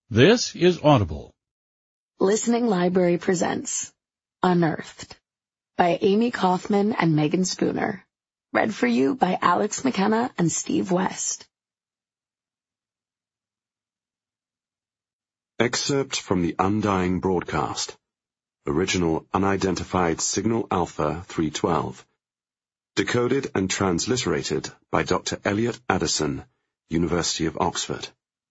This is Audible. Listening Library presents Unearthed by Amy Kaufman and Megan Spooner. Read for you by Alex McKenna and Steve West. Excerpt from the Undying Broadcast. Original Unidentified Signal Alpha 312. Decoded and transliterated by Dr. Elliot Addison, University of Oxford.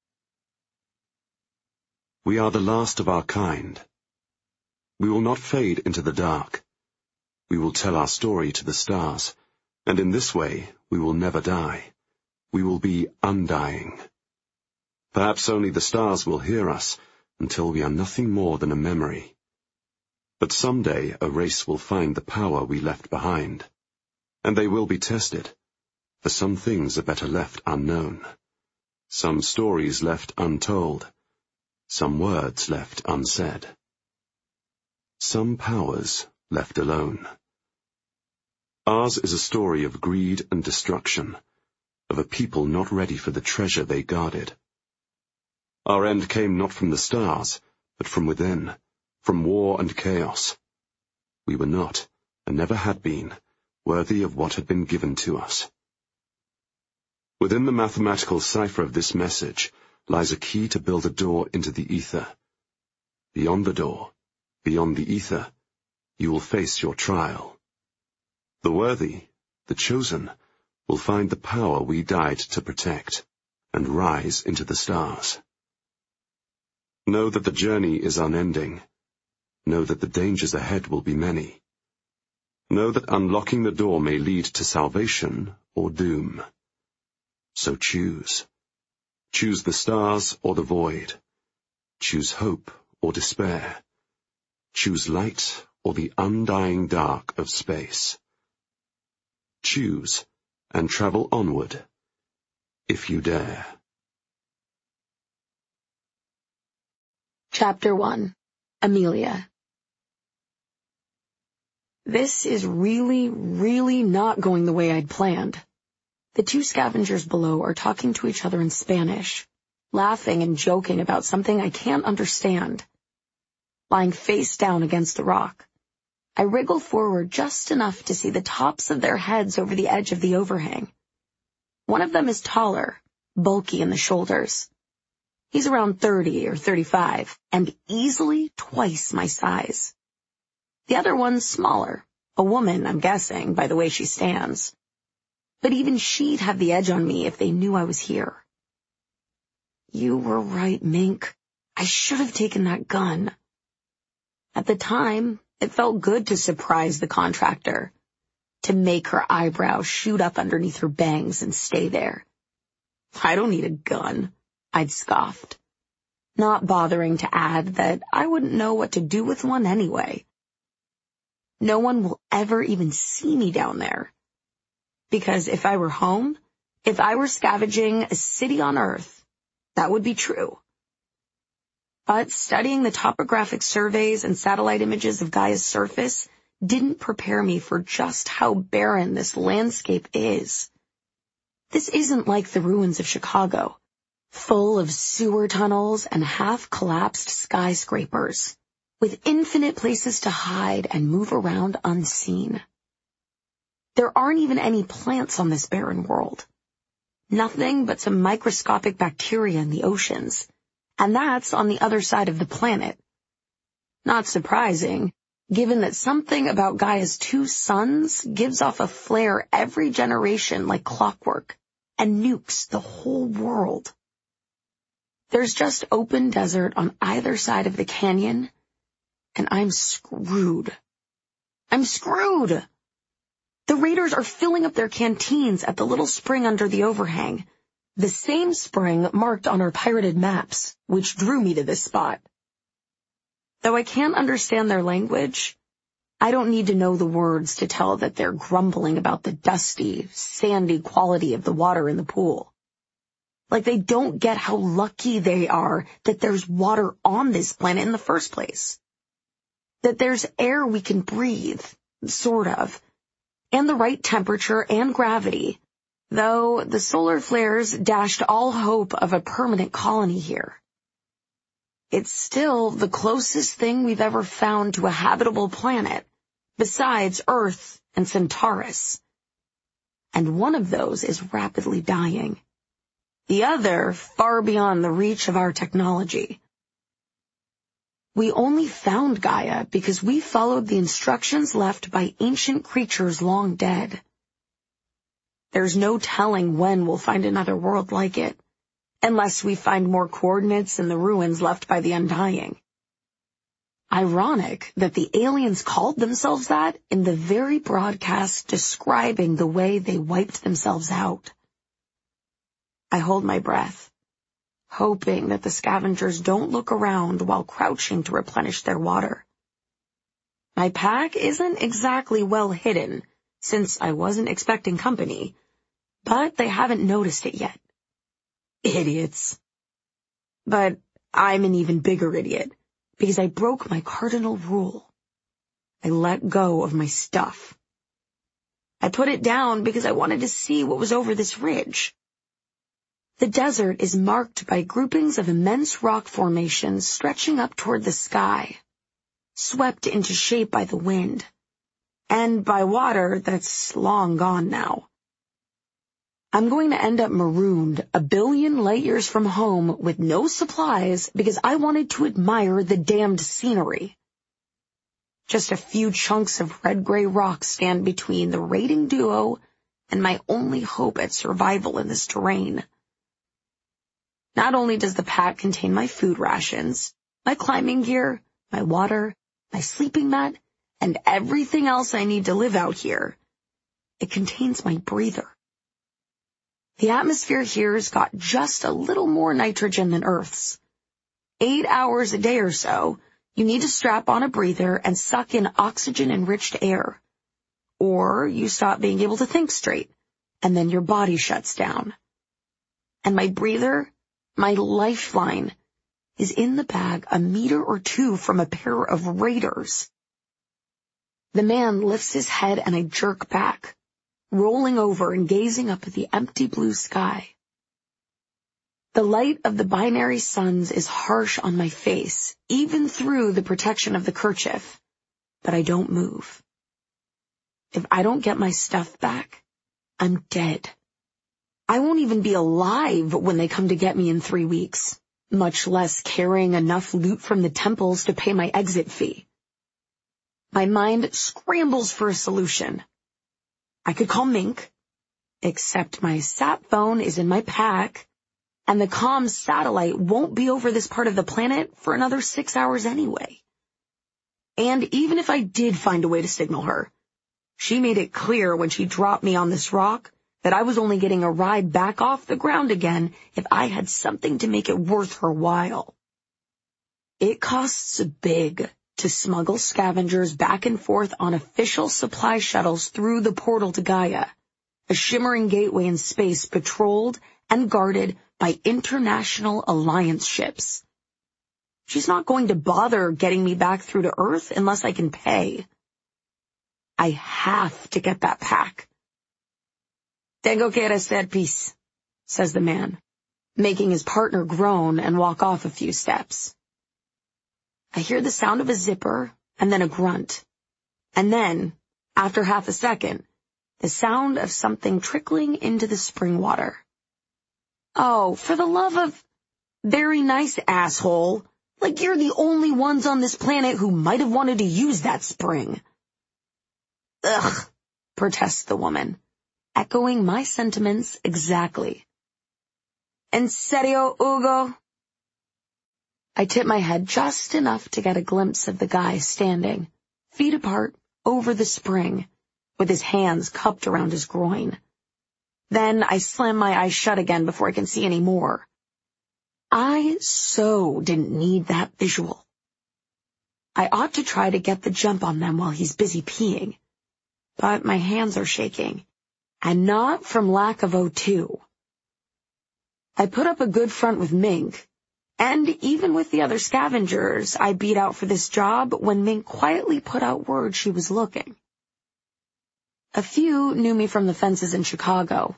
We are the last of our kind. We will not fade into the dark. We will tell our story to the stars, and in this way we will never die. We will be undying. Perhaps only the stars will hear us until we are nothing more than a memory. But someday a race will find the power we left behind, and they will be tested, for some things are better left unknown, some stories left untold, some words left unsaid, some powers left alone. Ours is a story of greed and destruction, of a people not ready for the treasure they guarded. Our end came not from the stars, but from within, from war and chaos. We were not, and never had been, worthy of what had been given to us. Within the mathematical cipher of this message lies a key to build a door into the ether. Beyond the door, beyond the ether, you will face your trial. The worthy, the chosen, will find the power we died to protect, and rise into the stars. Know that the journey is unending. Know that the dangers ahead will be many. Know that unlocking the door may lead to salvation or doom. So choose. Choose the stars or the void. Choose hope or despair. Choose light or the undying dark of space. Choose and travel onward, if you dare. Chapter 1. Amelia. This is really not going the way I'd planned. The two scavengers below are talking to each other in Spanish, laughing and joking about something I can't understand. Lying face down against the rock, I wriggle forward just enough to see the tops of their heads over the edge of the overhang. One of them is taller, bulky in the shoulders. He's around 30 or 35, and easily twice my size. The other one's smaller, a woman, I'm guessing, by the way she stands. But even she'd have the edge on me if they knew I was here. You were right, Mink. I should have taken that gun. At the time, it felt good to surprise the contractor, to make her eyebrows shoot up underneath her bangs and stay there. I don't need a gun, I'd scoffed, not bothering to add that I wouldn't know what to do with one anyway. No one will ever even see me down there. Because if I were home, if I were scavenging a city on Earth, that would be true. But studying the topographic surveys and satellite images of Gaia's surface didn't prepare me for just how barren this landscape is. This isn't like the ruins of Chicago, full of sewer tunnels and half-collapsed skyscrapers, with infinite places to hide and move around unseen. There aren't even any plants on this barren world. Nothing but some microscopic bacteria in the oceans, and that's on the other side of the planet. Not surprising, given that something about Gaia's two suns gives off a flare every generation like clockwork and nukes the whole world. There's just open desert on either side of the canyon, and I'm screwed. I'm screwed! The raiders are filling up their canteens at the little spring under the overhang, the same spring marked on our pirated maps, which drew me to this spot. Though I can't understand their language, I don't need to know the words to tell that they're grumbling about the dusty, sandy quality of the water in the pool. Like they don't get how lucky they are that there's water on this planet in the first place. That there's air we can breathe, sort of, and the right temperature and gravity, though the solar flares dashed all hope of a permanent colony here. It's still the closest thing we've ever found to a habitable planet, besides Earth and Centaurus. And one of those is rapidly dying. The other far beyond the reach of our technology. We only found Gaia because we followed the instructions left by ancient creatures long dead. There's no telling when we'll find another world like it, unless we find more coordinates in the ruins left by the Undying. Ironic that the aliens called themselves that in the very broadcast describing the way they wiped themselves out. I hold my breath, hoping that the scavengers don't look around while crouching to replenish their water. My pack isn't exactly well hidden, since I wasn't expecting company, but they haven't noticed it yet. Idiots. But I'm an even bigger idiot, because I broke my cardinal rule. I let go of my stuff. I put it down because I wanted to see what was over this ridge. The desert is marked by groupings of immense rock formations stretching up toward the sky, swept into shape by the wind, and by water that's long gone now. I'm going to end up marooned a billion light years from home with no supplies because I wanted to admire the damned scenery. Just a few chunks of red-gray rock stand between the raiding duo and my only hope at survival in this terrain. Not only does the pack contain my food rations, my climbing gear, my water, my sleeping mat, and everything else I need to live out here, it contains my breather. The atmosphere here's got just a little more nitrogen than Earth's. 8 hours a day or so, you need to strap on a breather and suck in oxygen-enriched air. Or you stop being able to think straight, and then your body shuts down. And my breather, my lifeline, is in the bag a meter or two from a pair of raiders. The man lifts his head and I jerk back, rolling over and gazing up at the empty blue sky. The light of the binary suns is harsh on my face, even through the protection of the kerchief, but I don't move. If I don't get my stuff back, I'm dead. I won't even be alive when they come to get me in 3 weeks, much less carrying enough loot from the temples to pay my exit fee. My mind scrambles for a solution. I could call Mink, except my sat phone is in my pack, and the comms satellite won't be over this part of the planet for another 6 hours anyway. And even if I did find a way to signal her, she made it clear when she dropped me on this rock that I was only getting a ride back off the ground again if I had something to make it worth her while. It costs big to smuggle scavengers back and forth on official supply shuttles through the portal to Gaia, a shimmering gateway in space patrolled and guarded by international alliance ships. She's not going to bother getting me back through to Earth unless I can pay. I have to get that pack. Tengo que hacer pis, says the man, making his partner groan and walk off a few steps. I hear the sound of a zipper and then a grunt. And then, after half a second, the sound of something trickling into the spring water. Oh, for the love of... Very nice, asshole. Like you're the only ones on this planet who might have wanted to use that spring. Ugh, protests the woman, echoing my sentiments exactly. En serio, Hugo? I tip my head just enough to get a glimpse of the guy standing, feet apart, over the spring, with his hands cupped around his groin. Then I slam my eyes shut again before I can see any more. I so didn't need that visual. I ought to try to get the jump on them while he's busy peeing, but my hands are shaking, and not from lack of O2. I put up a good front with Mink, and even with the other scavengers I beat out for this job when Mink quietly put out word she was looking. A few knew me from the fences in Chicago.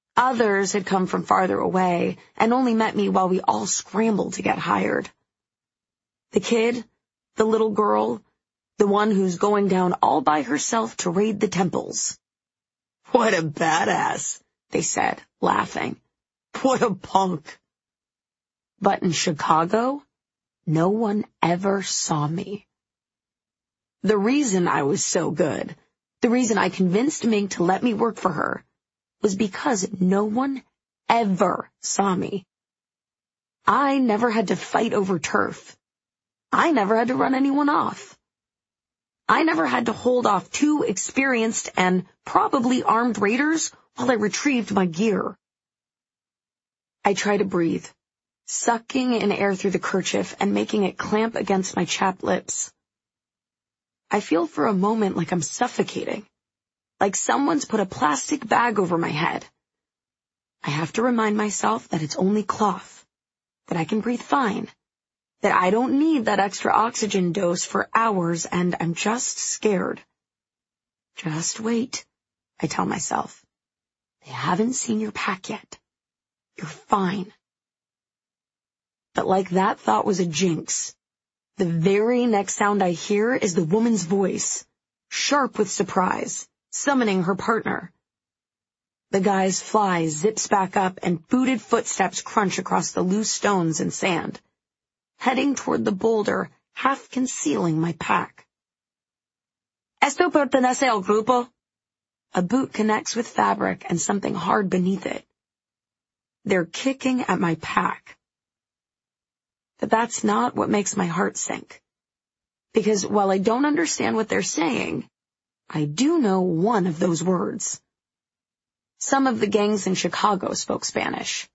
Others had come from farther away and only met me while we all scrambled to get hired. The kid, the little girl, the one who's going down all by herself to raid the temples. What a badass, they said, laughing. What a punk. But in Chicago, no one ever saw me. The reason I was so good, the reason I convinced Mink to let me work for her, was because no one ever saw me. I never had to fight over turf. I never had to run anyone off. I never had to hold off 2 experienced and probably armed raiders while I retrieved my gear. I try to breathe, sucking in air through the kerchief and making it clamp against my chapped lips. I feel for a moment like I'm suffocating, like someone's put a plastic bag over my head. I have to remind myself that it's only cloth, that I can breathe fine, that I don't need that extra oxygen dose for hours, and I'm just scared. Just wait, I tell myself. They haven't seen your pack yet. You're fine. But like that thought was a jinx. The very next sound I hear is the woman's voice, sharp with surprise, summoning her partner. The guy's fly zips back up and booted footsteps crunch across the loose stones and sand, heading toward the boulder, half concealing my pack. Esto pertenece al grupo. A boot connects with fabric and something hard beneath it. They're kicking at my pack. But that's not what makes my heart sink. Because while I don't understand what they're saying, I do know one of those words. Some of the gangs in Chicago spoke Spanish.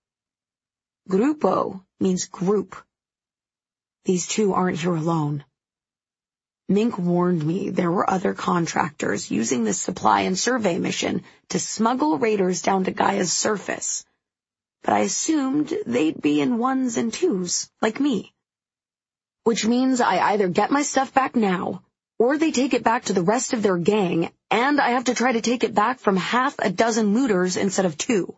Grupo means group. These 2 aren't here alone. Mink warned me there were other contractors using this supply and survey mission to smuggle raiders down to Gaia's surface. But I assumed they'd be in 1s and 2s, like me. Which means I either get my stuff back now, or they take it back to the rest of their gang, and I have to try to take it back from half a dozen looters instead of 2.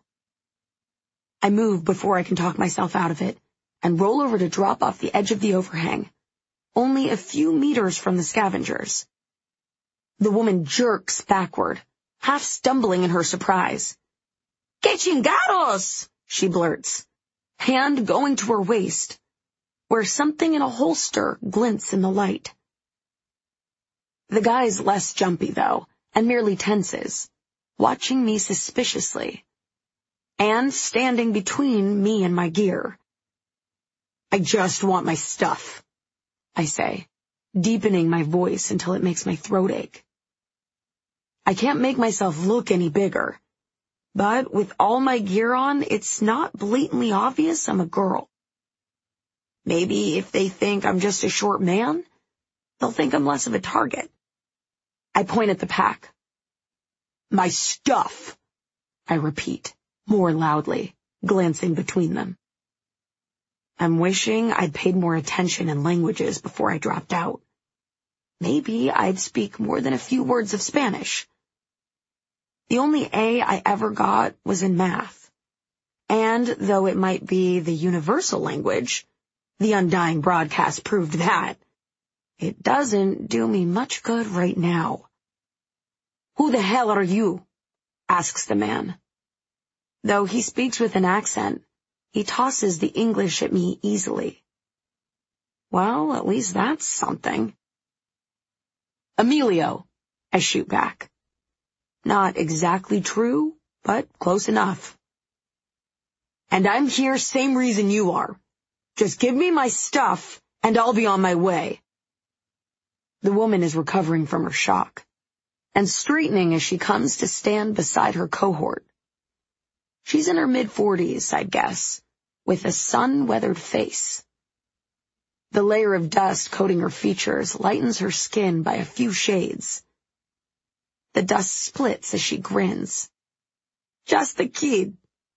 I move before I can talk myself out of it, and roll over to drop off the edge of the overhang, only a few meters from the scavengers. The woman jerks backward, half stumbling in her surprise. "Que chingados!" she blurts, hand going to her waist, where something in a holster glints in the light. The guy's less jumpy, though, and merely tenses, watching me suspiciously, and standing between me and my gear. "I just want my stuff," I say, deepening my voice until it makes my throat ache. I can't make myself look any bigger, but with all my gear on, it's not blatantly obvious I'm a girl. Maybe if they think I'm just a short man, they'll think I'm less of a target. I point at the pack. "My stuff," I repeat, more loudly, glancing between them. I'm wishing I'd paid more attention in languages before I dropped out. Maybe I'd speak more than a few words of Spanish. The only A I ever got was in math. And though it might be the universal language, the Undying broadcast proved that, it doesn't do me much good right now. "Who the hell are you?" asks the man. Though he speaks with an accent, he tosses the English at me easily. Well, at least that's something. "Emilio," I shoot back. Not exactly true, but close enough. "And I'm here same reason you are. Just give me my stuff, and I'll be on my way." The woman is recovering from her shock, and straightening as she comes to stand beside her cohort. She's in her mid-40s, I'd guess, with a sun-weathered face. The layer of dust coating her features lightens her skin by a few shades. The dust splits as she grins. "Just the kid."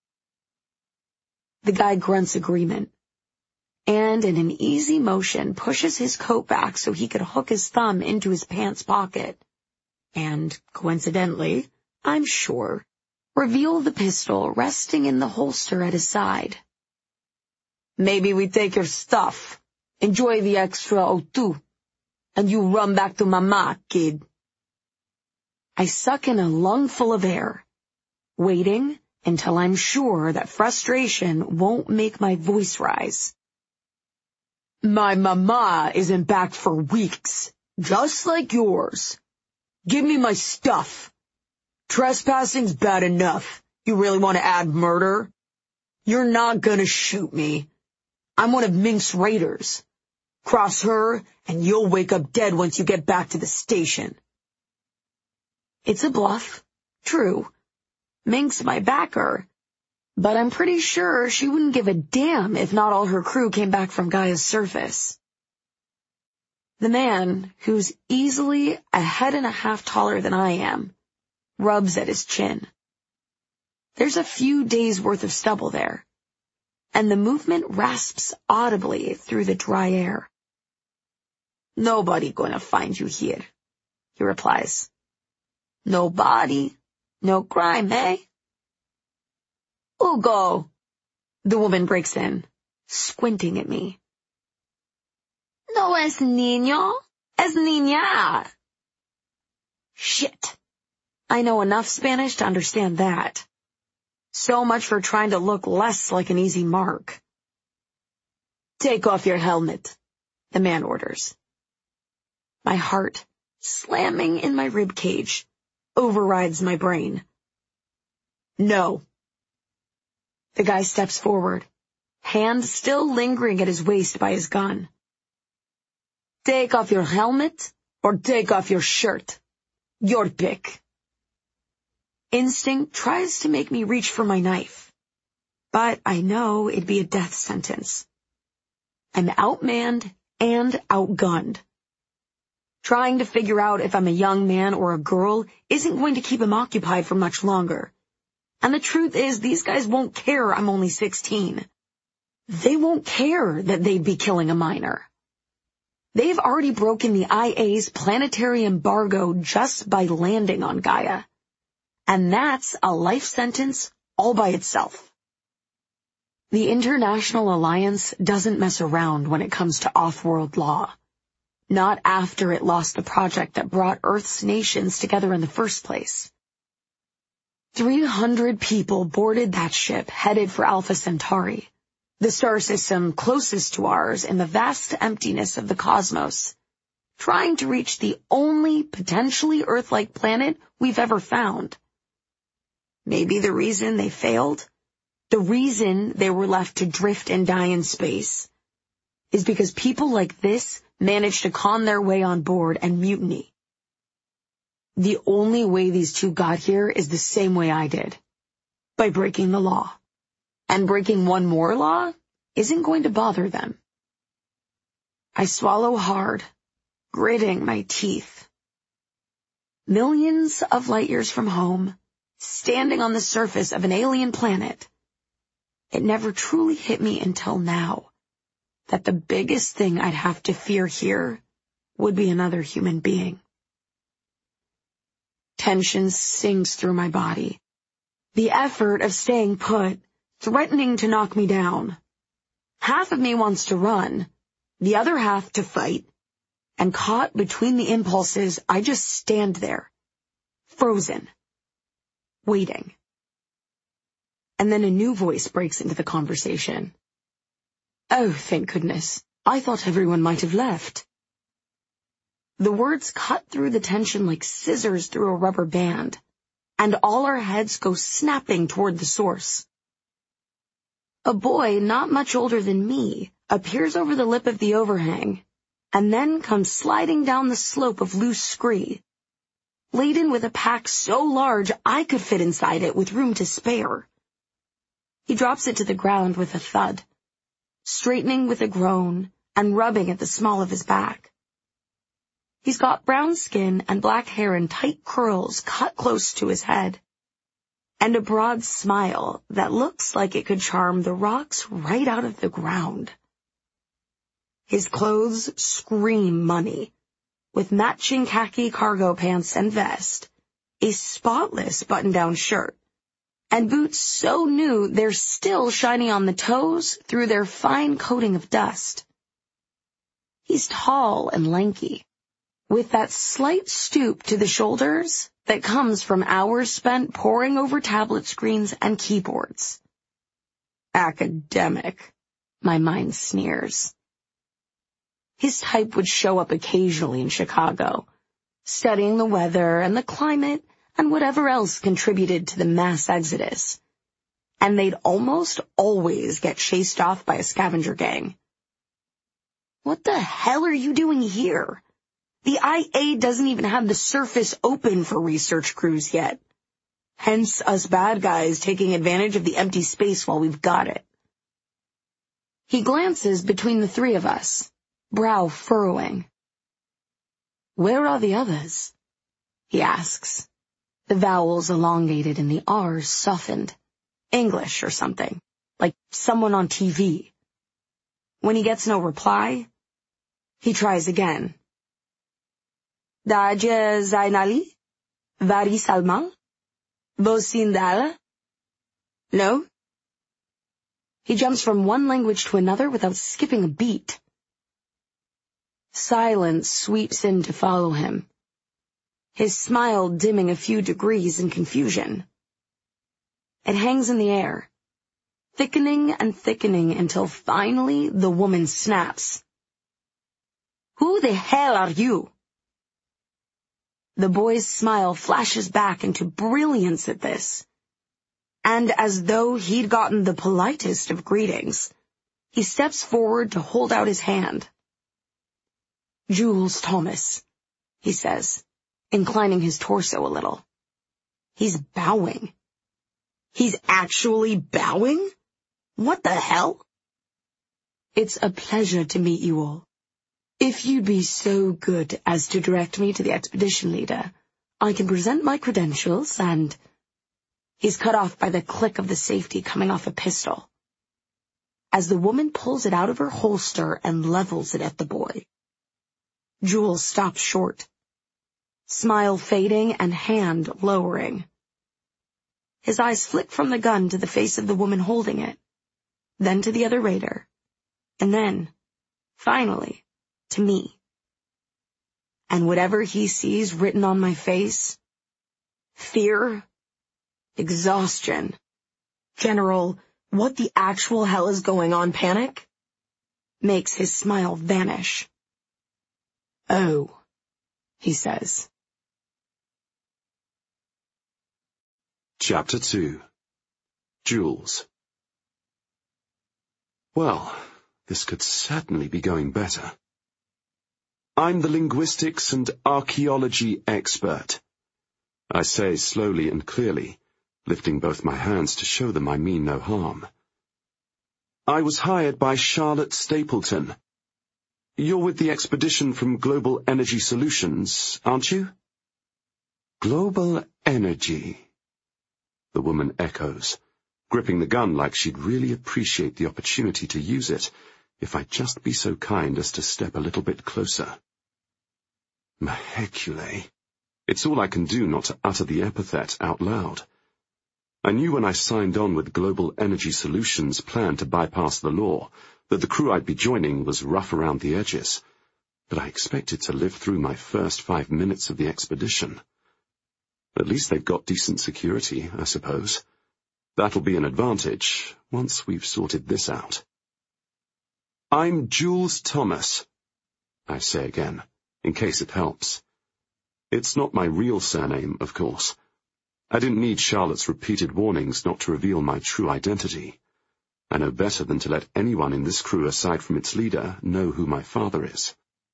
The guy grunts agreement, and in an easy motion pushes his coat back so he could hook his thumb into his pants pocket, and, coincidentally, I'm sure, reveal the pistol resting in the holster at his side. "Maybe we take your stuff," Enjoy the extra O2. And you run back to mama, kid. I suck in a lungful of air, waiting until I'm sure that frustration won't make my voice rise. My mama isn't back for weeks, just like yours. Give me my stuff. Trespassing's bad enough. You really want to add murder? You're not gonna shoot me. I'm one of Mink's raiders. Cross her, and you'll wake up dead once you get back to the station. It's a bluff. True. Mink's my backer. But I'm pretty sure she wouldn't give a damn if not all her crew came back from Gaia's surface. The man, who's easily a head and a half taller than I am, rubs at his chin. There's a few days' worth of stubble there, and the movement rasps audibly through the dry air. Nobody gonna find you here, he replies. No body, no crime, eh? Hugo, the woman breaks in, squinting at me. No es niño, es niña. Shit. I know enough Spanish to understand that. So much for trying to look less like an easy mark. Take off your helmet, the man orders. My heart, slamming in my rib cage, overrides my brain. No. The guy steps forward, hand still lingering at his waist by his gun. Take off your helmet or take off your shirt. Your pick. Instinct tries to make me reach for my knife, but I know it'd be a death sentence. I'm outmanned and outgunned. Trying to figure out if I'm a young man or a girl isn't going to keep him occupied for much longer. And the truth is, these guys won't care I'm only 16. They won't care that they'd be killing a minor. They've already broken the IA's planetary embargo just by landing on Gaia. And that's a life sentence all by itself. The International Alliance doesn't mess around when it comes to off-world law. Not after it lost the project that brought Earth's nations together in the first place. 300 people boarded that ship headed for Alpha Centauri, the star system closest to ours in the vast emptiness of the cosmos, trying to reach the only potentially Earth-like planet we've ever found. Maybe the reason they failed, the reason they were left to drift and die in space, is because people like this managed to con their way on board and mutiny. The only way these two got here is the same way I did, by breaking the law. And breaking one more law isn't going to bother them. I swallow hard, gritting my teeth. Millions of light years from home, standing on the surface of an alien planet, it never truly hit me until now that the biggest thing I'd have to fear here would be another human being. Tension sinks through my body. The effort of staying put, threatening to knock me down. Half of me wants to run, the other half to fight, and caught between the impulses, I just stand there, frozen, waiting. And then a new voice breaks into the conversation. Oh, thank goodness. I thought everyone might have left. The words cut through the tension like scissors through a rubber band, and all our heads go snapping toward the source. A boy not much older than me appears over the lip of the overhang, and then comes sliding down the slope of loose scree, laden with a pack so large I could fit inside it with room to spare. He drops it to the ground with a thud, straightening with a groan and rubbing at the small of his back. He's got brown skin and black hair in tight curls cut close to his head, and a broad smile that looks like it could charm the rocks right out of the ground. His clothes scream money, with matching khaki cargo pants and vest, a spotless button-down shirt, and boots so new they're still shiny on the toes through their fine coating of dust. He's tall and lanky, with that slight stoop to the shoulders that comes from hours spent poring over tablet screens and keyboards. Academic, my mind sneers. His type would show up occasionally in Chicago, studying the weather and the climate and whatever else contributed to the mass exodus. And they'd almost always get chased off by a scavenger gang. What the hell are you doing here? The IA doesn't even have the surface open for research crews yet. Hence us bad guys taking advantage of the empty space while we've got it. He glances between the three of us, brow furrowing. Where are the others? He asks, the vowels elongated and the R's softened. English or something, like someone on TV. When he gets no reply, he tries again. Daje Zainali? Vari Salman? Bosindala? No? He jumps from one language to another without skipping a beat. Silence sweeps in to follow him, his smile dimming a few degrees in confusion. It hangs in the air, thickening and thickening until finally the woman snaps. Who the hell are you? The boy's smile flashes back into brilliance at this, and as though he'd gotten the politest of greetings, he steps forward to hold out his hand. Jules Thomas, he says, inclining his torso a little. He's bowing. He's actually bowing? What the hell? It's a pleasure to meet you all. If you'd be so good as to direct me to the expedition leader, I can present my credentials and... He's cut off by the click of the safety coming off a pistol, as the woman pulls it out of her holster and levels it at the boy. Jules stops short, smile fading and hand lowering. His eyes flick from the gun to the face of the woman holding it, then to the other raider, and then, finally, to me. And whatever he sees written on my face, fear, exhaustion, general, what the actual hell is going on panic, makes his smile vanish. Oh, he says. Chapter 2. Jules. Well, this could certainly be going better. I'm the linguistics and archaeology expert, I say slowly and clearly, lifting both my hands to show them I mean no harm. I was hired by Charlotte Stapleton. You're with the expedition from Global Energy Solutions, aren't you? Global Energy, the woman echoes, gripping the gun like she'd really appreciate the opportunity to use it, if I'd just be so kind as to step a little bit closer. Maheculae. It's all I can do not to utter the epithet out loud. I knew when I signed on with Global Energy Solutions' plan to bypass the law that the crew I'd be joining was rough around the edges, but I expected to live through my first 5 minutes of the expedition. At least they've got decent security, I suppose. That'll be an advantage once we've sorted this out. I'm Jules Thomas, I say again, in case it helps. It's not my real surname, of course. I didn't need Charlotte's repeated warnings not to reveal my true identity. I know better than to let anyone in this crew aside from its leader know who my father is.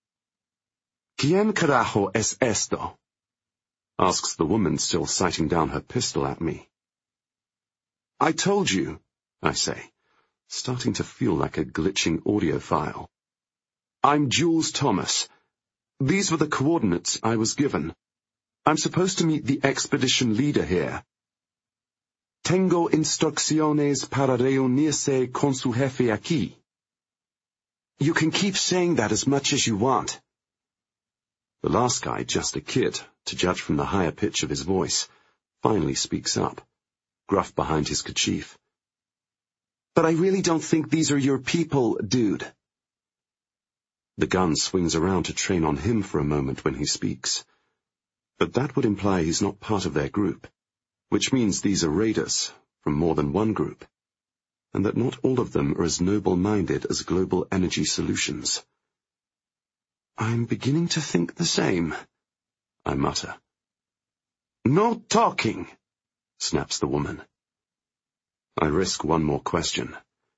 ¿Quién carajo es esto? Asks the woman, still sighting down her pistol at me. I told you, I say, starting to feel like a glitching audio file. I'm Jules Thomas. These were the coordinates I was given. I'm supposed to meet the expedition leader here. Tengo instrucciones para reunirse con su jefe aquí. You can keep saying that as much as you want. The last guy, just a kid, to judge from the higher pitch of his voice, finally speaks up, gruff behind his kerchief. But I really don't think these are your people, dude. The gun swings around to train on him for a moment when he speaks. But that would imply he's not part of their group, which means these are raiders from more than one group, and that not all of them are as noble-minded as Global Energy Solutions. I'm beginning to think the same, I mutter. No talking, snaps the woman. I risk one more question.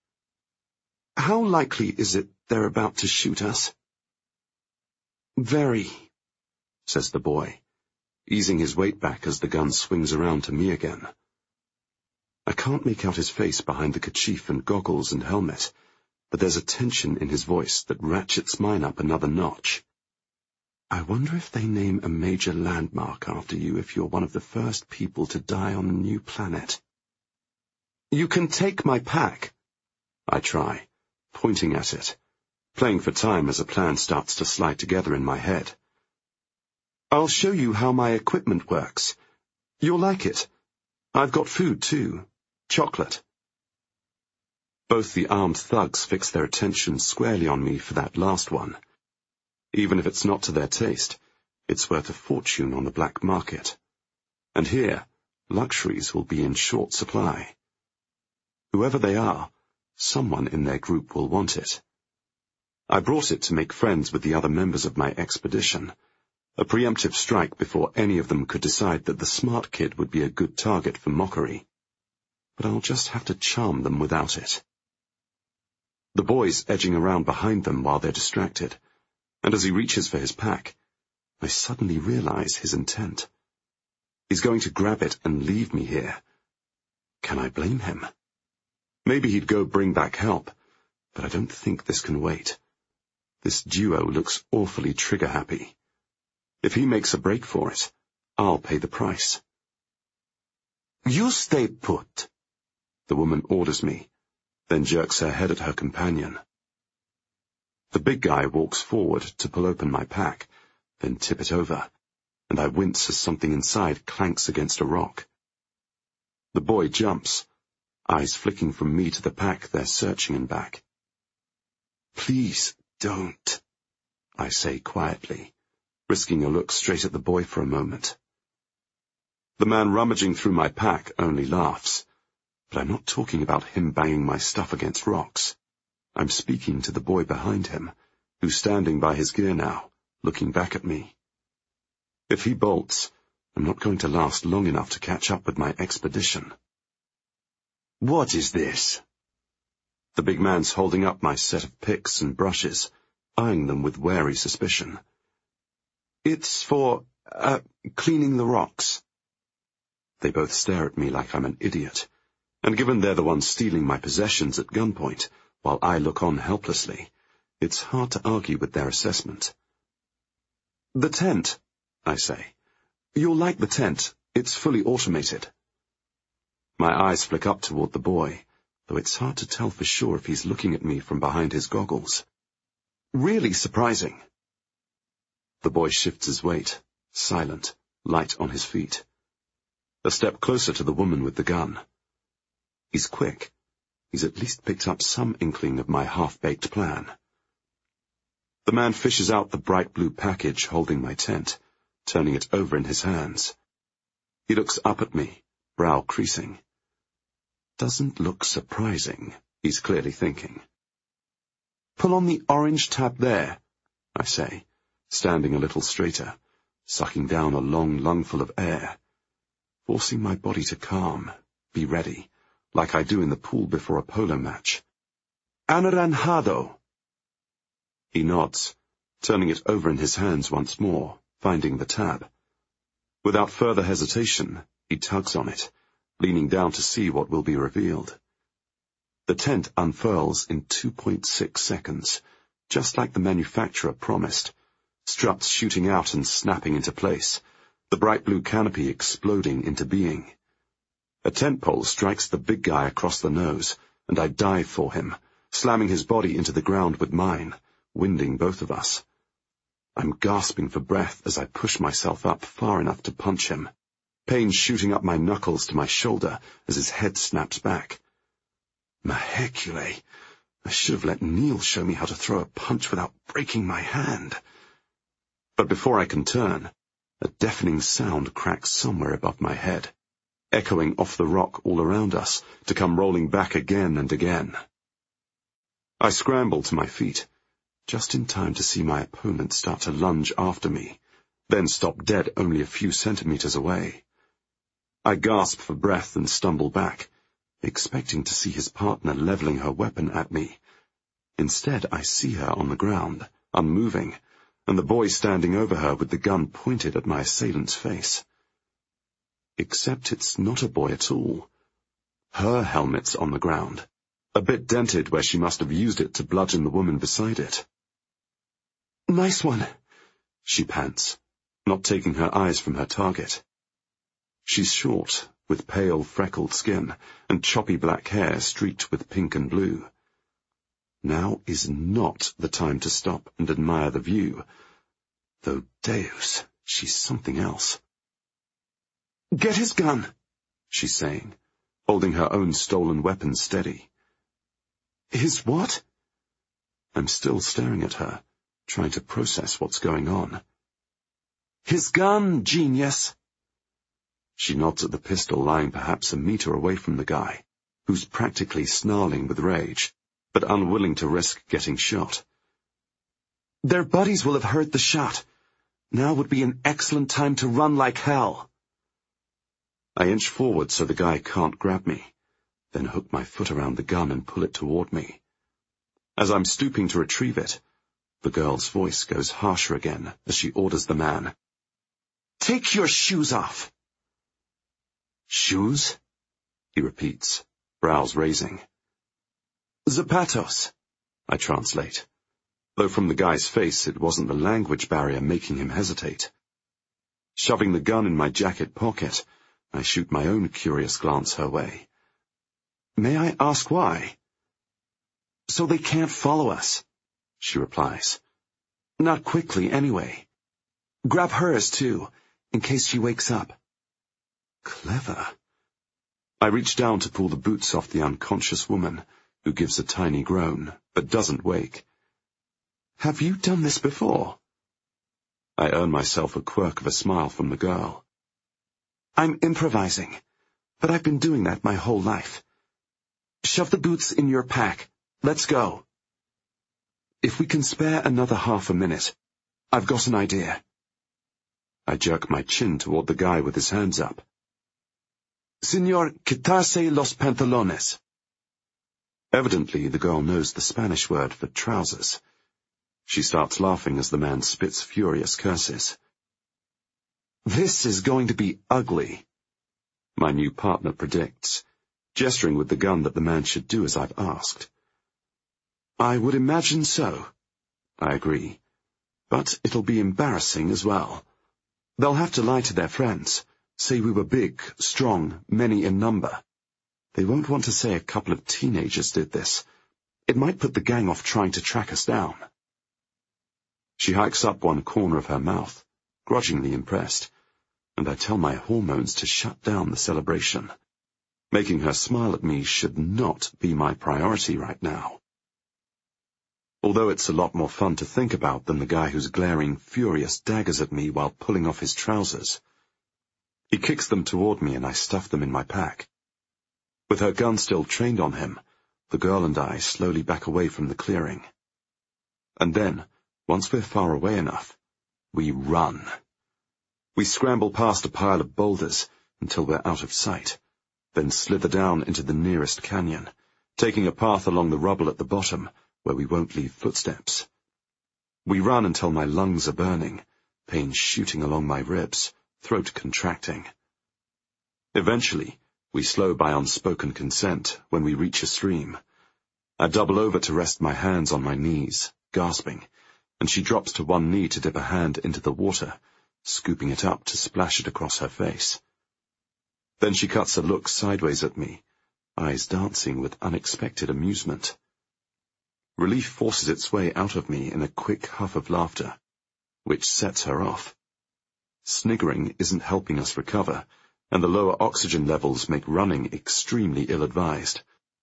How likely is it they're about to shoot us? Very, says the boy, easing his weight back as the gun swings around to me again. I can't make out his face behind the kerchief and goggles and helmet, but there's a tension in his voice that ratchets mine up another notch. I wonder if they name a major landmark after you if you're one of the first people to die on a new planet. You can take my pack, I try, pointing at it, playing for time as a plan starts to slide together in my head. I'll show you how my equipment works. You'll like it. I've got food, too. Chocolate. Both the armed thugs fix their attention squarely on me for that last one. Even if it's not to their taste, it's worth a fortune on the black market. And here, luxuries will be in short supply. Whoever they are, someone in their group will want it. I brought it to make friends with the other members of my expedition, a preemptive strike before any of them could decide that the smart kid would be a good target for mockery. But I'll just have to charm them without it. The boy's edging around behind them while they're distracted, and as he reaches for his pack, I suddenly realize his intent. He's going to grab it and leave me here. Can I blame him? Maybe he'd go bring back help, but I don't think this can wait. This duo looks awfully trigger-happy. If he makes a break for it, I'll pay the price. You stay put, the woman orders me, then jerks her head at her companion. The big guy walks forward to pull open my pack, then tip it over, and I wince as something inside clanks against a rock. The boy jumps, eyes flicking from me to the pack they're searching and back. Please don't, I say quietly, risking a look straight at the boy for a moment. The man rummaging through my pack only laughs, but I'm not talking about him banging my stuff against rocks. I'm speaking to the boy behind him, who's standing by his gear now, looking back at me. If he bolts, I'm not going to last long enough to catch up with my expedition. What is this? The big man's holding up my set of picks and brushes, eyeing them with wary suspicion. It's for, cleaning the rocks. They both stare at me like I'm an idiot, and given they're the ones stealing my possessions at gunpoint, while I look on helplessly, it's hard to argue with their assessment. The tent, I say. You'll like the tent. It's fully automated. My eyes flick up toward the boy, though it's hard to tell for sure if he's looking at me from behind his goggles. Really surprising. The boy shifts his weight, silent, light on his feet. A step closer to the woman with the gun. He's quick. He's at least picked up some inkling of my half-baked plan. The man fishes out the bright blue package holding my tent, turning it over in his hands. He looks up at me, brow creasing. Doesn't look surprising, he's clearly thinking. Pull on the orange tab there, I say, standing a little straighter, sucking down a long lungful of air, forcing my body to calm, be ready, like I do in the pool before a polo match. Anaranjado. He nods, turning it over in his hands once more, finding the tab. Without further hesitation, he tugs on it, leaning down to see what will be revealed. The tent unfurls in 2.6 seconds, just like the manufacturer promised, struts shooting out and snapping into place, the bright blue canopy exploding into being. A tent pole strikes the big guy across the nose, and I dive for him, slamming his body into the ground with mine, winding both of us. I'm gasping for breath as I push myself up far enough to punch him, pain shooting up my knuckles to my shoulder as his head snaps back. Mahecule, I should have let Neil show me how to throw a punch without breaking my hand. But before I can turn, a deafening sound cracks somewhere above my head, echoing off the rock all around us to come rolling back again and again. I scramble to my feet, just in time to see my opponent start to lunge after me, then stop dead only a few centimeters away. I gasp for breath and stumble back, expecting to see his partner leveling her weapon at me. Instead, I see her on the ground, unmoving, and the boy standing over her with the gun pointed at my assailant's face. Except it's not a boy at all. Her helmet's on the ground, a bit dented where she must have used it to bludgeon the woman beside it. "Nice one," she pants, not taking her eyes from her target. She's short, with pale, freckled skin and choppy black hair streaked with pink and blue. Now is not the time to stop and admire the view, though Deus, she's something else. "Get his gun," she's saying, holding her own stolen weapon steady. "His what?" I'm still staring at her, trying to process what's going on. "His gun, genius." She nods at the pistol lying perhaps a meter away from the guy, who's practically snarling with rage, but unwilling to risk getting shot. "Their buddies will have heard the shot. Now would be an excellent time to run like hell." I inch forward so the guy can't grab me, then hook my foot around the gun and pull it toward me. As I'm stooping to retrieve it, the girl's voice goes harsher again as she orders the man, "Take your shoes off." "Shoes?" he repeats, brows raising. "Zapatos," I translate, though from the guy's face it wasn't the language barrier making him hesitate. Shoving the gun in my jacket pocket, I shoot my own curious glance her way. "May I ask why?" "So they can't follow us," she replies. "Not quickly, anyway. Grab hers, too, in case she wakes up." Clever. I reach down to pull the boots off the unconscious woman, who gives a tiny groan, but doesn't wake. "Have you done this before?" I earn myself a quirk of a smile from the girl. "I'm improvising, but I've been doing that my whole life. Shove the boots in your pack. Let's go." "If we can spare another half a minute, I've got an idea." I jerk my chin toward the guy with his hands up. "Señor, quitarse los pantalones." Evidently, the girl knows the Spanish word for trousers. She starts laughing as the man spits furious curses. "This is going to be ugly," my new partner predicts, gesturing with the gun that the man should do as I've asked. "I would imagine so," I agree, "but it'll be embarrassing as well. They'll have to lie to their friends, say we were big, strong, many in number. They won't want to say a couple of teenagers did this. It might put the gang off trying to track us down." She hikes up one corner of her mouth, grudgingly impressed, and I tell my hormones to shut down the celebration. Making her smile at me should not be my priority right now. Although it's a lot more fun to think about than the guy who's glaring furious daggers at me while pulling off his trousers. He kicks them toward me and I stuff them in my pack. With her gun still trained on him, the girl and I slowly back away from the clearing. And then, once we're far away enough, we run. We scramble past a pile of boulders until we're out of sight, then slither down into the nearest canyon, taking a path along the rubble at the bottom where we won't leave footsteps. We run until my lungs are burning, pain shooting along my ribs, throat contracting. Eventually, we slow by unspoken consent when we reach a stream. I double over to rest my hands on my knees, gasping, and she drops to one knee to dip a hand into the water, scooping it up to splash it across her face. Then she cuts a look sideways at me, eyes dancing with unexpected amusement. Relief forces its way out of me in a quick huff of laughter, which sets her off. Sniggering isn't helping us recover, and the lower oxygen levels make running extremely ill-advised.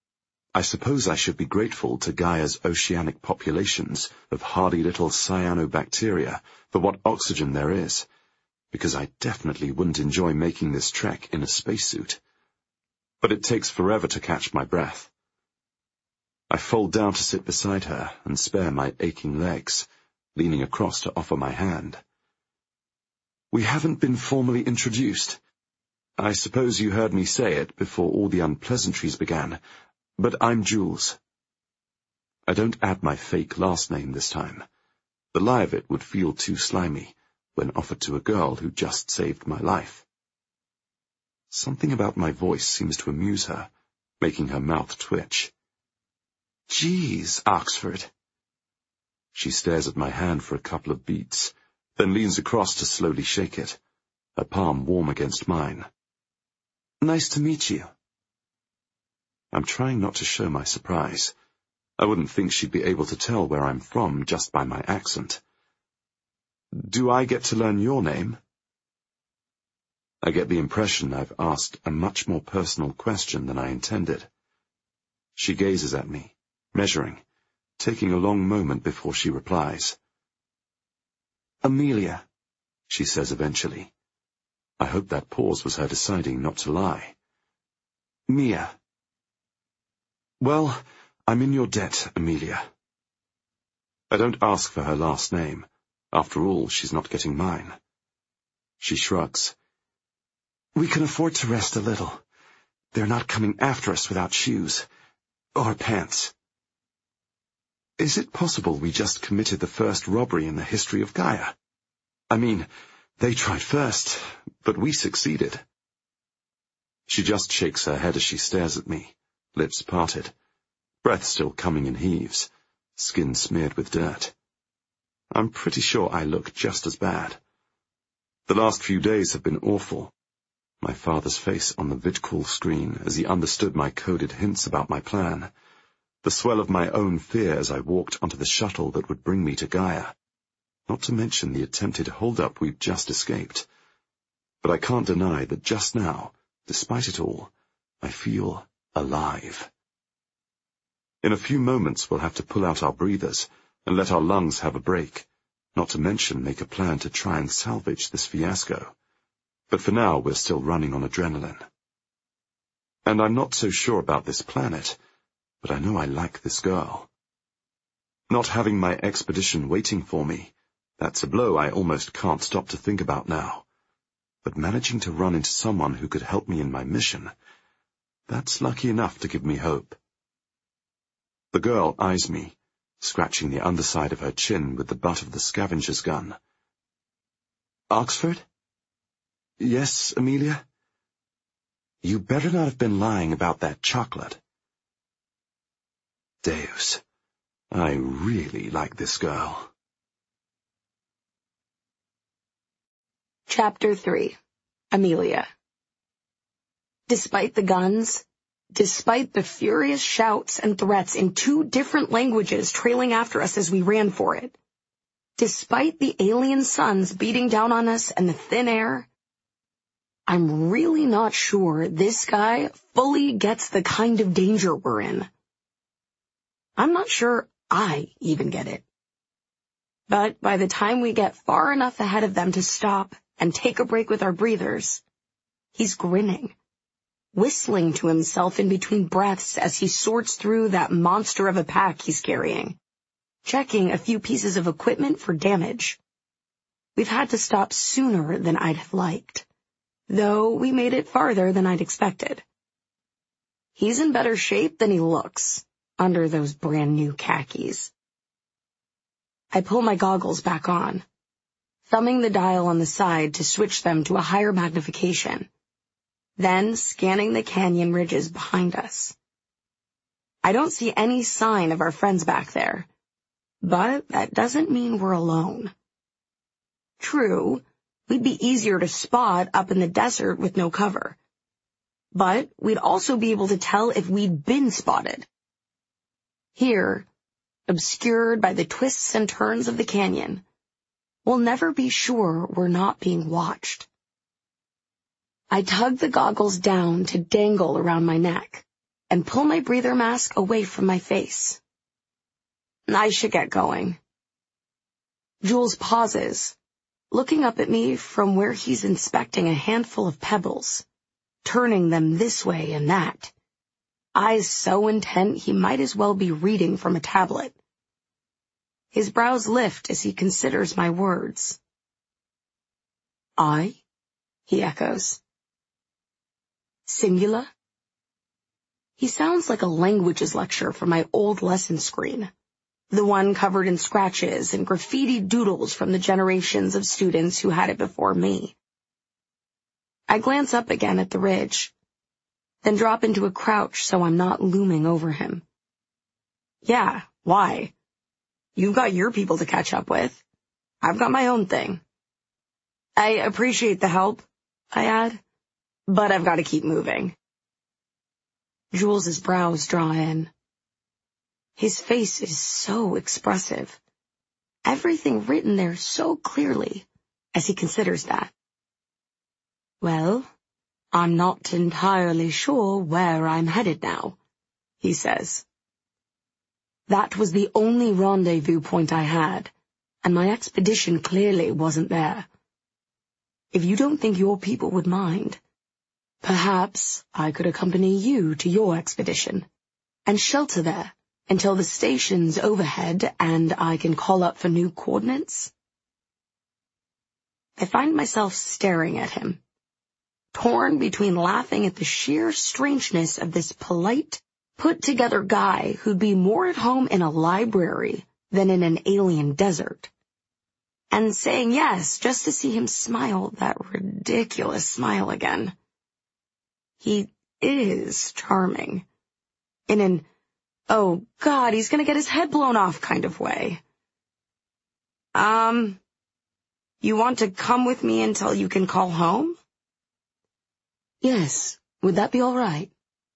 I suppose I should be grateful to Gaia's oceanic populations of hardy little cyanobacteria for what oxygen there is, because I definitely wouldn't enjoy making this trek in a spacesuit. But it takes forever to catch my breath. I fold down to sit beside her and spare my aching legs, leaning across to offer my hand. We haven't been formally introduced. I suppose you heard me say it before all the unpleasantries began, but I'm Jules. I don't add my fake last name this time. The lie of it would feel too slimy when offered to a girl who just saved my life. Something about my voice seems to amuse her, making her mouth twitch. Geez, Oxford. She stares at my hand for a couple of beats, then leans across to slowly shake it, her palm warm against mine. Nice to meet you. I'm trying not to show my surprise. I wouldn't think she'd be able to tell where I'm from just by my accent. Do I get to learn your name? I get the impression I've asked a much more personal question than I intended. She gazes at me, measuring, taking a long moment before she replies. Amelia, she says eventually. I hope that pause was her deciding not to lie. Mia. Well, I'm in your debt, Amelia. I don't ask for her last name. After all, she's not getting mine. She shrugs. We can afford to rest a little. They're not coming after us without shoes. Or pants. Is it possible we just committed the first robbery in the history of Gaia? I mean, they tried first, but we succeeded. She just shakes her head as she stares at me, lips parted, breath still coming in heaves, skin smeared with dirt. I'm pretty sure I look just as bad. The last few days have been awful. My father's face on the vidcall screen as he understood my coded hints about my plan. The swell of my own fear as I walked onto the shuttle that would bring me to Gaia. Not to mention the attempted hold-up we'd just escaped. But I can't deny that just now, despite it all, I feel alive. In a few moments we'll have to pull out our breathers and let our lungs have a break, not to mention make a plan to try and salvage this fiasco. But for now we're still running on adrenaline. And I'm not so sure about this planet, but I know I like this girl. Not having my expedition waiting for me, that's a blow I almost can't stop to think about now. But managing to run into someone who could help me in my mission, that's lucky enough to give me hope. The girl eyes me, scratching the underside of her chin with the butt of the scavenger's gun. Oxford? Yes, Amelia? You better not have been lying about that chocolate. Deus, I really like this girl. Chapter 3. Amelia. Despite the guns, despite the furious shouts and threats in 2 different languages trailing after us as we ran for it, despite the alien suns beating down on us and the thin air, I'm really not sure this guy fully gets the kind of danger we're in. I'm not sure I even get it. But by the time we get far enough ahead of them to stop and take a break with our breathers, he's grinning, whistling to himself in between breaths as he sorts through that monster of a pack he's carrying, checking a few pieces of equipment for damage. We've had to stop sooner than I'd have liked, though we made it farther than I'd expected. He's in better shape than he looks under those brand new khakis. I pull my goggles back on, thumbing the dial on the side to switch them to a higher magnification, then scanning the canyon ridges behind us. I don't see any sign of our friends back there, but that doesn't mean we're alone. True, we'd be easier to spot up in the desert with no cover, but we'd also be able to tell if we'd been spotted. Here, obscured by the twists and turns of the canyon, we'll never be sure we're not being watched. I tug the goggles down to dangle around my neck, and pull my breather mask away from my face. I should get going. Jules pauses, looking up at me from where he's inspecting a handful of pebbles, turning them this way and that, eyes so intent he might as well be reading from a tablet. His brows lift as he considers my words. I? He echoes. Singular? He sounds like a languages lecture from my old lesson screen, the one covered in scratches and graffiti doodles from the generations of students who had it before me. I glance up again at the ridge, then drop into a crouch so I'm not looming over him. Yeah, why? You've got your people to catch up with. I've got my own thing. I appreciate the help, I add, but I've got to keep moving. Jules's brows draw in. His face is so expressive. Everything written there so clearly, as he considers that. Well, I'm not entirely sure where I'm headed now, he says. That was the only rendezvous point I had, and my expedition clearly wasn't there. If you don't think your people would mind, perhaps I could accompany you to your expedition and shelter there until the station's overhead and I can call up for new coordinates. I find myself staring at him, torn between laughing at the sheer strangeness of this polite, put-together guy who'd be more at home in a library than in an alien desert, and saying yes just to see him smile that ridiculous smile again. He is charming, in an, oh God, he's gonna get his head blown off kind of way. You want to come with me until you can call home? Yes, would that be all right?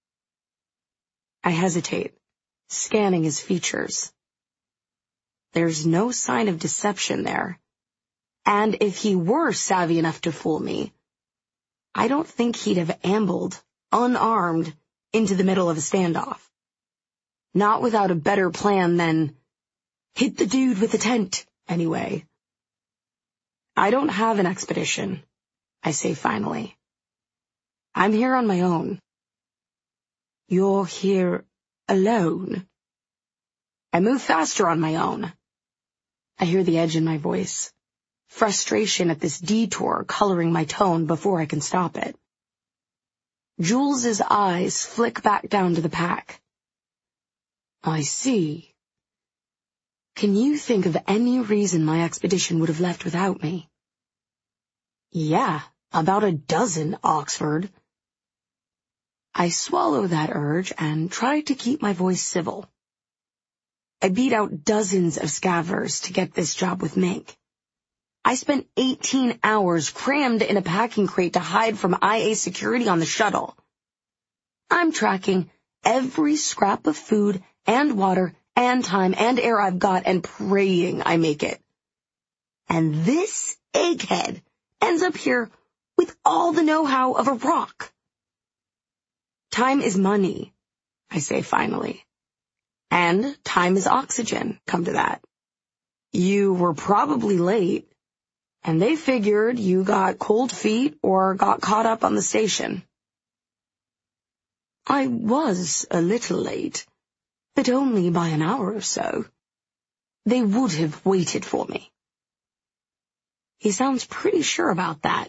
I hesitate, scanning his features. There's no sign of deception there, and if he were savvy enough to fool me, I don't think he'd have ambled, unarmed, into the middle of a standoff. Not without a better plan than, hit the dude with the tent, anyway. I don't have an expedition, I say finally. I'm here on my own. You're here alone? I move faster on my own. I hear the edge in my voice, frustration at this detour coloring my tone before I can stop it. Jules's eyes flick back down to the pack. I see. Can you think of any reason my expedition would have left without me? Yeah, about a dozen, Oxford. I swallow that urge and try to keep my voice civil. I beat out dozens of scavvers to get this job with Mink. I spent 18 hours crammed in a packing crate to hide from IA security on the shuttle. I'm tracking every scrap of food and water and time and air I've got and praying I make it. And this egghead ends up here with all the know-how of a rock. Time is money, I say finally. And time is oxygen, come to that. You were probably late, and they figured you got cold feet or got caught up on the station. I was a little late, but only by an hour or so. They would have waited for me. He sounds pretty sure about that.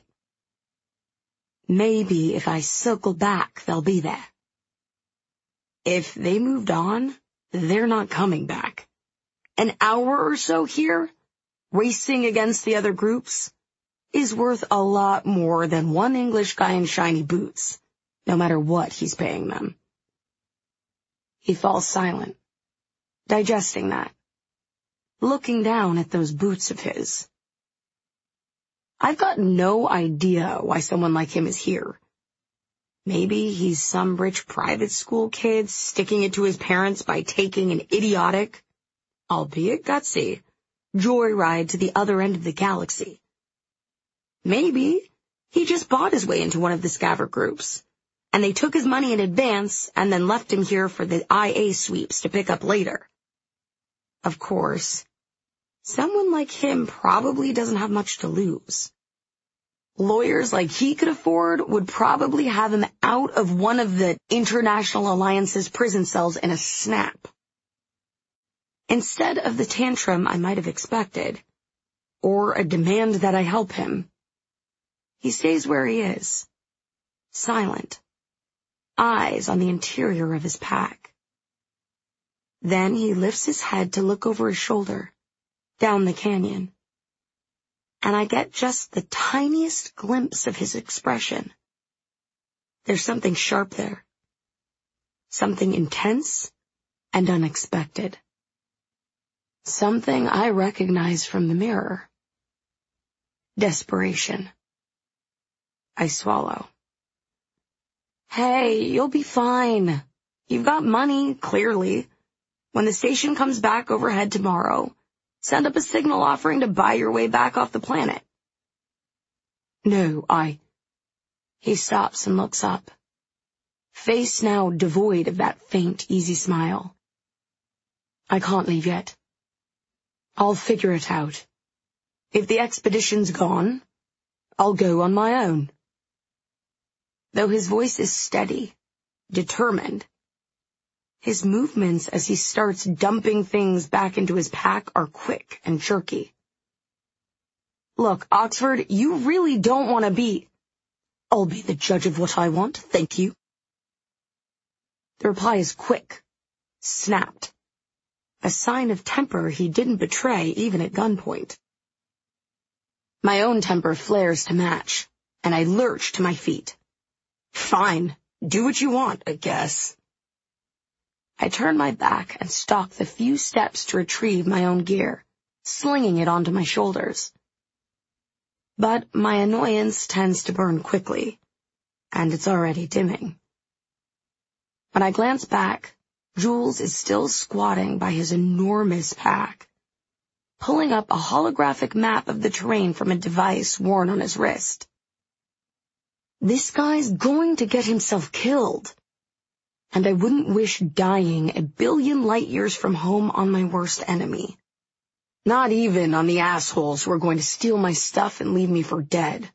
Maybe if I circle back, they'll be there. If they moved on, they're not coming back. An hour or so here, racing against the other groups, is worth a lot more than one English guy in shiny boots, no matter what he's paying them. He falls silent, digesting that, looking down at those boots of his. I've got no idea why someone like him is here. Maybe he's some rich private school kid sticking it to his parents by taking an idiotic, albeit gutsy, joyride to the other end of the galaxy. Maybe he just bought his way into one of the scaver groups and they took his money in advance and then left him here for the IA sweeps to pick up later. Of course, someone like him probably doesn't have much to lose. Lawyers like he could afford would probably have him out of one of the International Alliance's prison cells in a snap. Instead of the tantrum I might have expected, or a demand that I help him, he stays where he is, silent, eyes on the interior of his pack. Then he lifts his head to look over his shoulder, down the canyon, and I get just the tiniest glimpse of his expression. There's something sharp there, something intense and unexpected, something I recognize from the mirror. Desperation. I swallow. Hey, you'll be fine. You've got money, clearly. When the station comes back overhead tomorrow, send up a signal offering to buy your way back off the planet. No, He stops and looks up, face now devoid of that faint, easy smile. I can't leave yet. I'll figure it out. If the expedition's gone, I'll go on my own. Though his voice is steady, determined, his movements as he starts dumping things back into his pack are quick and jerky. Look, Oxford, you really don't want to be... I'll be the judge of what I want, thank you. The reply is quick, snapped, a sign of temper he didn't betray even at gunpoint. My own temper flares to match, and I lurch to my feet. Fine, do what you want, I guess. I turn my back and stalk the few steps to retrieve my own gear, slinging it onto my shoulders. But my annoyance tends to burn quickly, and it's already dimming. When I glance back, Jules is still squatting by his enormous pack, pulling up a holographic map of the terrain from a device worn on his wrist. This guy's going to get himself killed, and I wouldn't wish dying a billion light years from home on my worst enemy. Not even on the assholes who are going to steal my stuff and leave me for dead.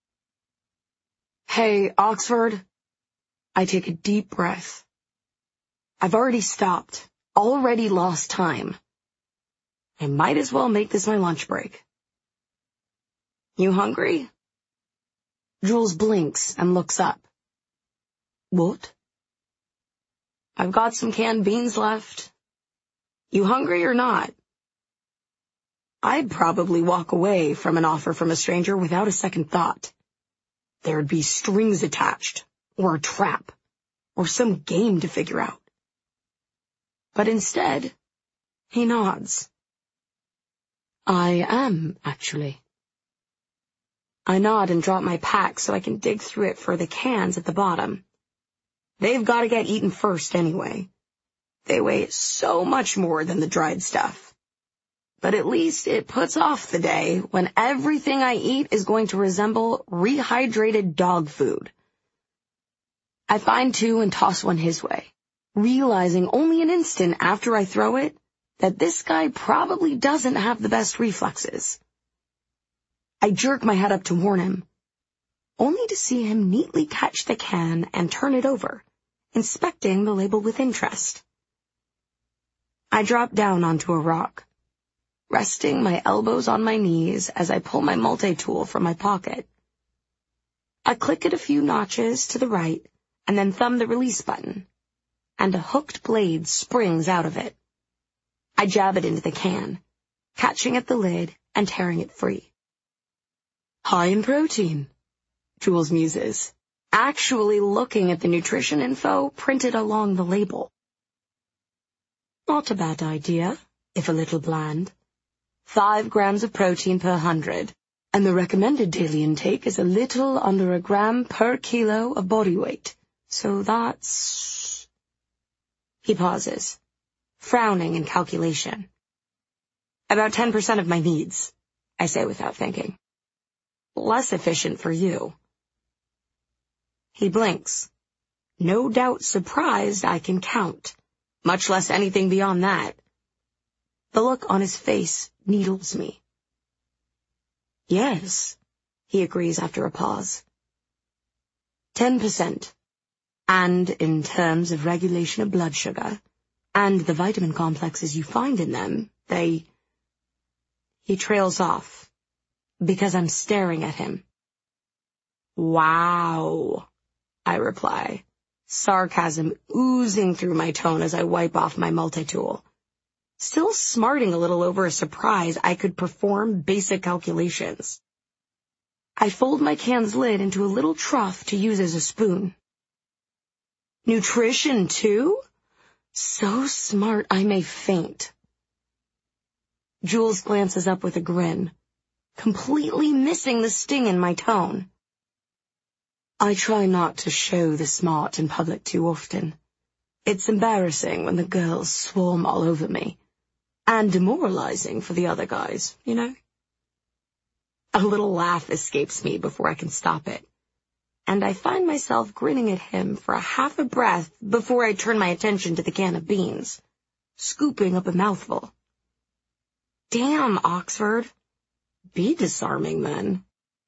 Hey, Oxford. I take a deep breath. I've already stopped, already lost time. I might as well make this my lunch break. You hungry? Jules blinks and looks up. What? I've got some canned beans left. You hungry or not? I'd probably walk away from an offer from a stranger without a second thought. There'd be strings attached, or a trap, or some game to figure out. But instead, he nods. I am, actually. I nod and drop my pack so I can dig through it for the cans at the bottom. They've got to get eaten first anyway. They weigh so much more than the dried stuff. But at least it puts off the day when everything I eat is going to resemble rehydrated dog food. I find two and toss one his way, realizing only an instant after I throw it that this guy probably doesn't have the best reflexes. I jerk my head up to warn him, only to see him neatly catch the can and turn it over, inspecting the label with interest. I drop down onto a rock, resting my elbows on my knees as I pull my multi-tool from my pocket. I click it a few notches to the right and then thumb the release button, and a hooked blade springs out of it. I jab it into the can, catching at the lid and tearing it free. High in protein, Jules muses, actually looking at the nutrition info printed along the label. Not a bad idea, if a little bland. 5 grams of protein per 100, and the recommended daily intake is a little under a gram per kilo of body weight. So that's... He pauses, frowning in calculation. About 10% of my needs, I say without thinking. Less efficient for you. He blinks, No doubt surprised I can count, much less anything beyond that. The look on his face needles me. Yes, he agrees after a pause. 10%. And in terms of regulation of blood sugar, and the vitamin complexes you find in them, He trails off, because I'm staring at him. Wow, I reply, sarcasm oozing through my tone as I wipe off my multi-tool. Still smarting a little over a surprise I could perform basic calculations. I fold my can's lid into a little trough to use as a spoon. Nutrition, too? So smart I may faint. Jules glances up with a grin, completely missing the sting in my tone. I try not to show the smart in public too often. It's embarrassing when the girls swarm all over me. And demoralizing for the other guys, you know? A little laugh escapes me before I can stop it, and I find myself grinning at him for a half a breath before I turn my attention to the can of beans, scooping up a mouthful. Damn, Oxford. Be disarming, then.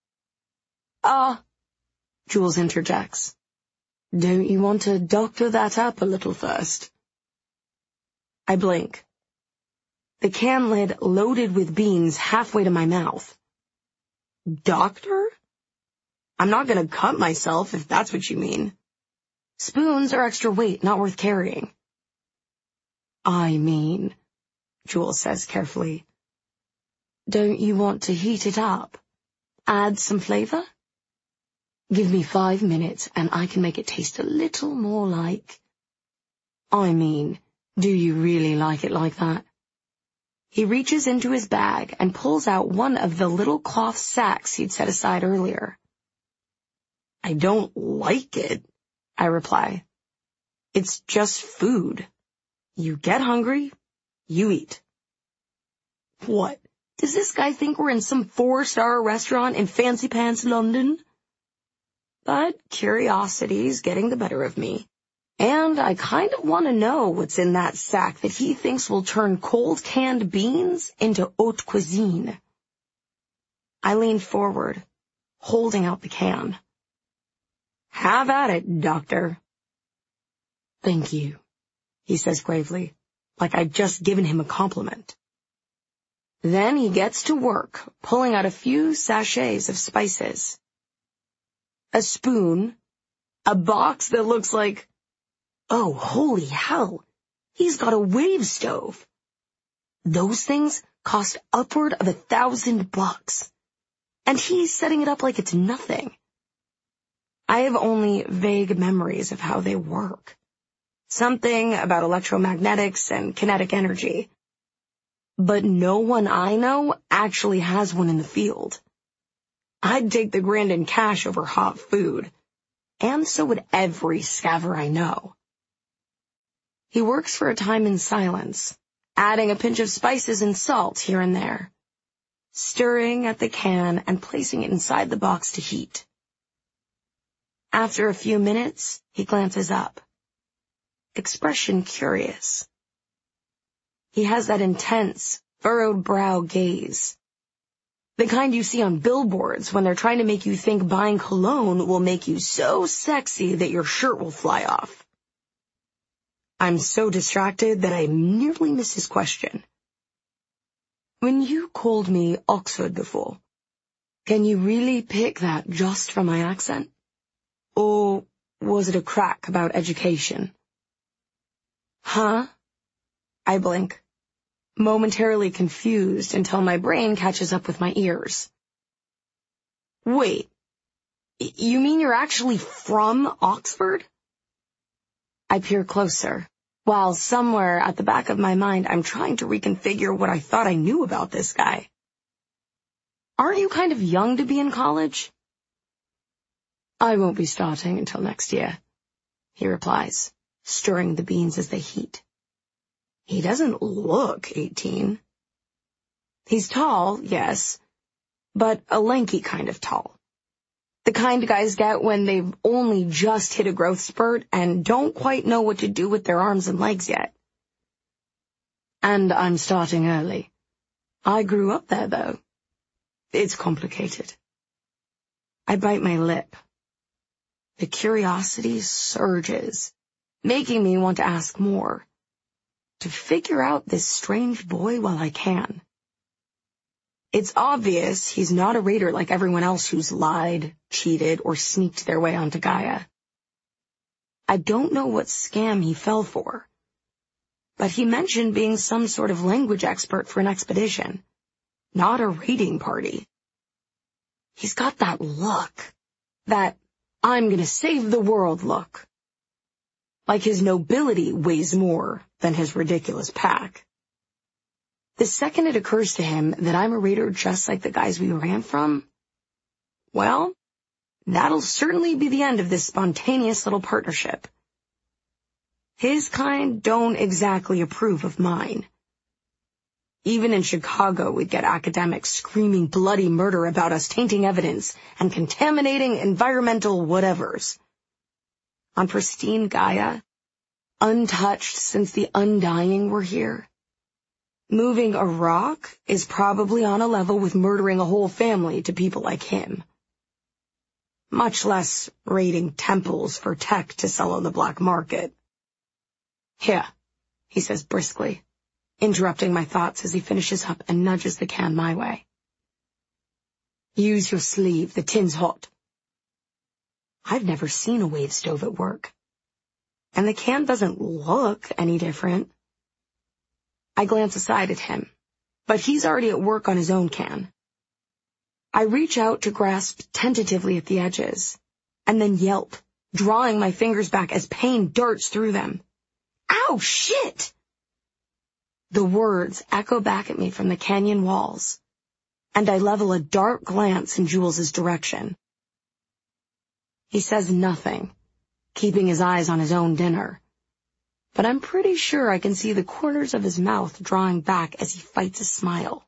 Jules interjects. Don't you want to doctor that up a little first? I blink. The can lid loaded with beans halfway to my mouth. Doctor? I'm not going to cut myself if that's what you mean. Spoons are extra weight, not worth carrying. I mean, Jules says carefully, don't you want to heat it up? Add some flavor? Give me 5 minutes and I can make it taste a little more like... I mean, do you really like it like that? He reaches into his bag and pulls out one of the little cloth sacks he'd set aside earlier. I don't like it, I reply. It's just food. You get hungry, you eat. What? Does this guy think we're in some 4-star restaurant in Fancy Pants, London? But curiosity's getting the better of me. And I kind of want to know what's in that sack that he thinks will turn cold canned beans into haute cuisine. I lean forward, holding out the can. Have at it, Doctor. Thank you, he says gravely, like I'd just given him a compliment. Then he gets to work, pulling out a few sachets of spices. A spoon, a box that looks like... Oh, holy hell! He's got a wave stove. Those things cost upward of $1,000, and he's setting it up like it's nothing. I have only vague memories of how they work. Something about electromagnetics and kinetic energy. But no one I know actually has one in the field. I'd take the grand in cash over hot food, and so would every scaver I know. He works for a time in silence, adding a pinch of spices and salt here and there, stirring at the can and placing it inside the box to heat. After a few minutes, he glances up, expression curious. He has that intense, furrowed brow gaze, the kind you see on billboards when they're trying to make you think buying cologne will make you so sexy that your shirt will fly off. I'm so distracted that I nearly miss his question. When you called me Oxford before, can you really pick that just from my accent? Or was it a crack about education? Huh? I blink, momentarily confused until my brain catches up with my ears. Wait, you mean you're actually from Oxford? I peer closer, while somewhere at the back of my mind I'm trying to reconfigure what I thought I knew about this guy. Aren't you kind of young to be in college? I won't be starting until next year, he replies, stirring the beans as they heat. He doesn't look 18. He's tall, yes, but a lanky kind of tall. The kind guys get when they've only just hit a growth spurt and don't quite know what to do with their arms and legs yet. And I'm starting early. I grew up there, though. It's complicated. I bite my lip. The curiosity surges, making me want to ask more, to figure out this strange boy while I can. It's obvious he's not a raider like everyone else who's lied, cheated, or sneaked their way onto Gaia. I don't know what scam he fell for, but he mentioned being some sort of language expert for an expedition, not a raiding party. He's got that look, that I'm gonna save the world look. Like his nobility weighs more than his ridiculous pack. The second it occurs to him that I'm a raider just like the guys we ran from, well, that'll certainly be the end of this spontaneous little partnership. His kind don't exactly approve of mine. Even in Chicago, we'd get academics screaming bloody murder about us tainting evidence and contaminating environmental whatevers. On pristine Gaia, untouched since the Undying were here, moving a rock is probably on a level with murdering a whole family to people like him. Much less raiding temples for tech to sell on the black market. Here, he says briskly, interrupting my thoughts as he finishes up and nudges the can my way. Use your sleeve, the tin's hot. I've never seen a wave stove at work, and the can doesn't look any different. I glance aside at him, but he's already at work on his own can. I reach out to grasp tentatively at the edges, and then yelp, drawing my fingers back as pain darts through them. Ow, shit! The words echo back at me from the canyon walls, and I level a dark glance in Jules's direction. He says nothing, keeping his eyes on his own dinner, but I'm pretty sure I can see the corners of his mouth drawing back as he fights a smile.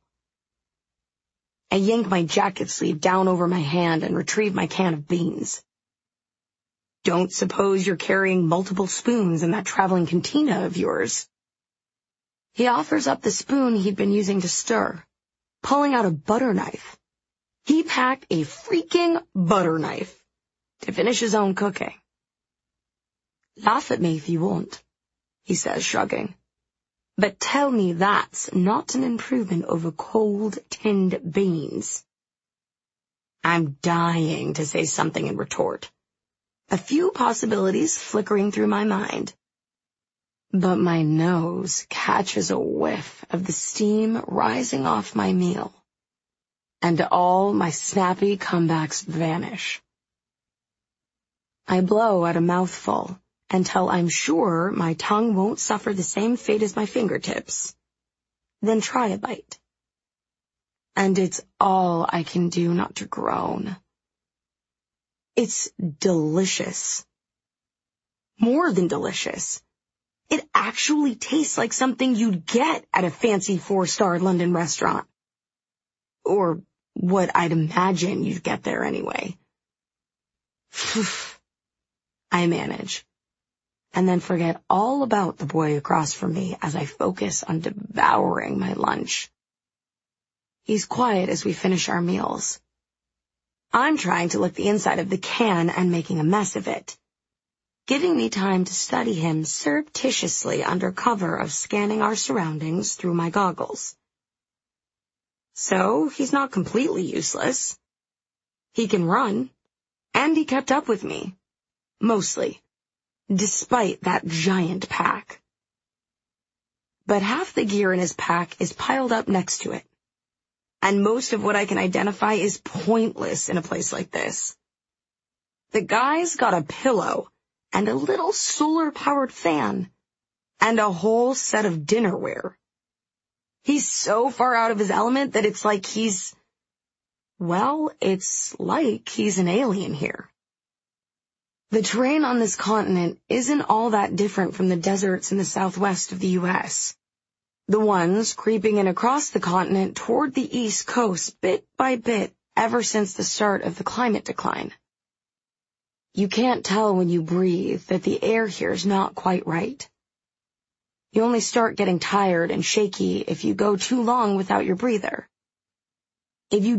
I yank my jacket sleeve down over my hand and retrieve my can of beans. Don't suppose you're carrying multiple spoons in that traveling cantina of yours? He offers up the spoon he'd been using to stir, pulling out a butter knife. He packed a freaking butter knife to finish his own cooking. Laugh at me if you want, he says, shrugging. But tell me that's not an improvement over cold, tinned beans. I'm dying to say something in retort. A few possibilities flickering through my mind. But my nose catches a whiff of the steam rising off my meal, and all my snappy comebacks vanish. I blow at a mouthful until I'm sure my tongue won't suffer the same fate as my fingertips. Then try a bite. And it's all I can do not to groan. It's delicious. More than delicious. It actually tastes like something you'd get at a fancy 4-star London restaurant. Or what I'd imagine you'd get there anyway. I manage, and then forget all about the boy across from me as I focus on devouring my lunch. He's quiet as we finish our meals. I'm trying to lick the inside of the can and making a mess of it, giving me time to study him surreptitiously under cover of scanning our surroundings through my goggles. So he's not completely useless. He can run, and he kept up with me. Mostly, despite that giant pack. But half the gear in his pack is piled up next to it, and most of what I can identify is pointless in a place like this. The guy's got a pillow and a little solar-powered fan and a whole set of dinnerware. He's so far out of his element that it's like he's an alien here. The terrain on this continent isn't all that different from the deserts in the southwest of the U.S., the ones creeping in across the continent toward the east coast bit by bit ever since the start of the climate decline. You can't tell when you breathe that the air here's not quite right. You only start getting tired and shaky if you go too long without your breather. If you